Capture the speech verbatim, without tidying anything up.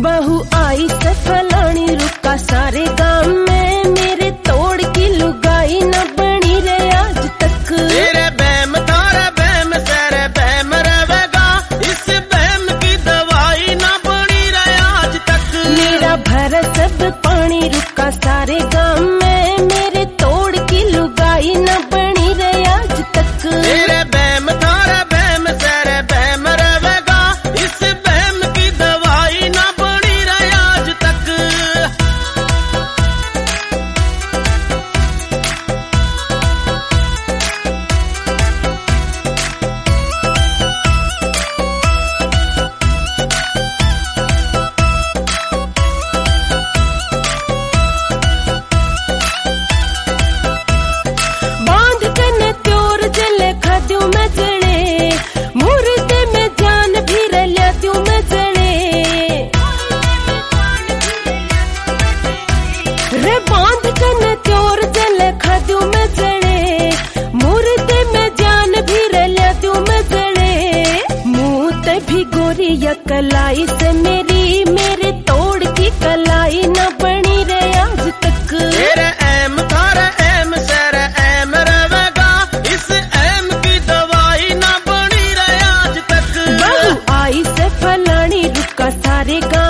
बहू आई से फलानी रुका सारे गांव में, मेरे तोड़ की लुगाई न बनी रे आज तक। तेरे बैम थारे बैम सेरे बैम रहेगा, इस बैम की दवाई न बनी रे आज तक। मेरा भरा सब पानी रुका सारे गांव में, मेरे तोड़ की लुगाई न बनी रे आज तक। तेरे बैम थारे बैम सेरे बैम रहेगा, इस बैम की दवाई न बनी रे आज तक। बांध कने त्योर जले खाद्यू में जड़े, मुर्दे में जान भी रल्या त्यों में जड़े। रे बांध कने त्योर जले खाद्यू में जड़े, मुर्दे में जान भी रल्या त्यों में जड़े। मुंह ते भी गोरी या कलाई से मेरी, मेरे तोड़ की कलाई न बनी रे आज तक। तेरे ऐम थारे ऐम सेरे ऐम रहेगा, इस ऐम की दवाई न बनी रे आज तक। बहू आई से फलानी रुका सारे गांव